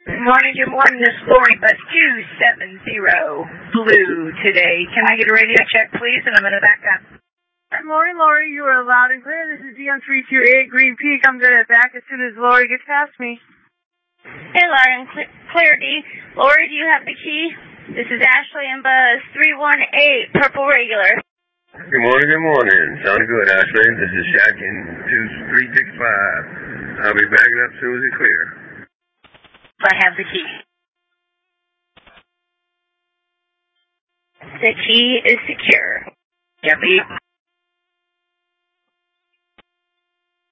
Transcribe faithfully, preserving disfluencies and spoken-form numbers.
Good morning, good morning, this is Lori, bus two seven zero Blue today. Can I get a radio check, please? And I'm going to back up. Good morning, Lori. You are loud and clear. This is D M three two eight Green Peak. I'm going to back as soon as Lori gets past me. Hey, Lori and Cl- Clarity. Lori, do you have the key? This is Ashley and Buzz three one eight Purple Regular. Good morning, good morning. Sounds good, Ashley. This is Shaq in two three six five. I'll be backing up as soon as it's clear. I have the key. The key is secure. Copy.